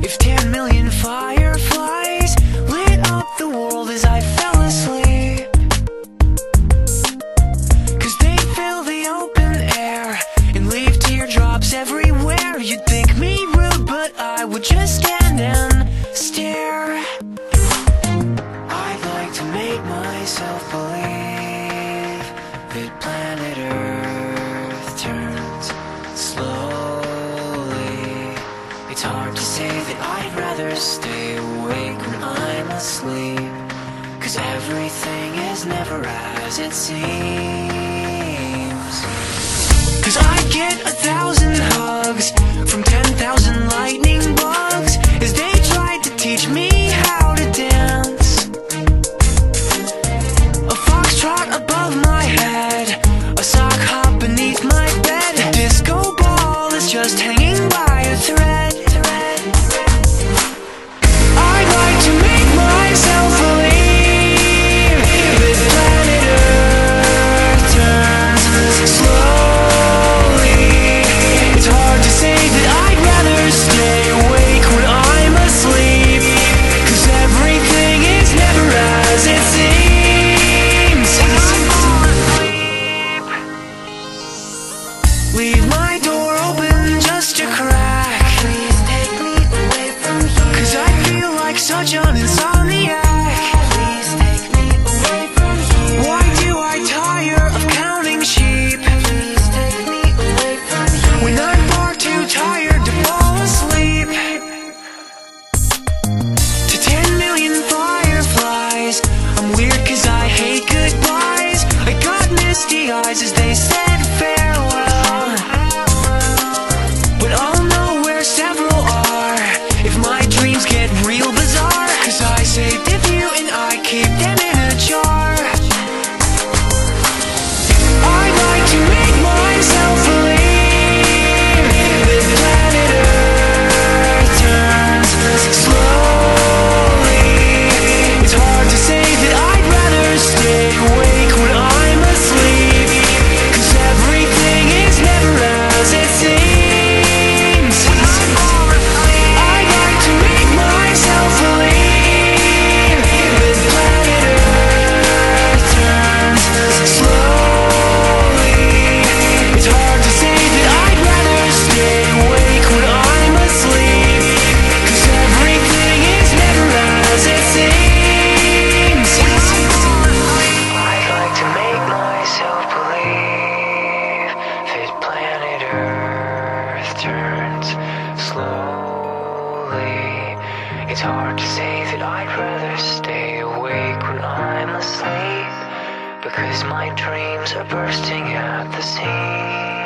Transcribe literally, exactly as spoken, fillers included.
If ten million fireflies lit up the world as I fell asleep, 'cause they fill the open air and leave teardrops everywhere. You'd think me rude, but I would just stand and stare. I'd like to make myself believe that planet Earth turns slowly. It's hard to say that I'd rather stay awake when I'm asleep, 'cause everything is never as it seems. 'Cause I get a thousand hugs from ten thousand lightning bugs as they tried to teach me how to dance. A foxtrot above my head, a sock hop beneath my bed. A disco ball is just hanging by a thread. I'd like to make myself believe that planet Earth turns slowly. It's hard to say that I'd rather stay awake when I'm asleep, 'cause everything is never as it seems. Leave my door open just a crack. Please take me away from here, 'cause I feel like such an insomniac. Please take me away from here. Why do I tire of counting sheep? Please take me away from here, when I'm far too tired to fall asleep. To ten million fireflies, I'm weird 'cause I hate goodbyes. I got misty eyes as they said farewell, but I'll know where several are if my dreams get real bizarre, 'cause I saved a few and I keep them in a jar. I'd like to make myself believe that planet Earth turns slowly. It's hard to say that I'd rather stay awake when I'm asleep, 'cause everything is never as it seems. I'd like to make myself believe that planet Earth turns slowly. It's hard to say that I'd rather stay awake when I'm asleep, 'cause everything is never as it seems. I'd like to make myself believe that planet Earth turns slowly. It's hard to say that I'd rather stay awake when I'm asleep, because my dreams are bursting at the seams.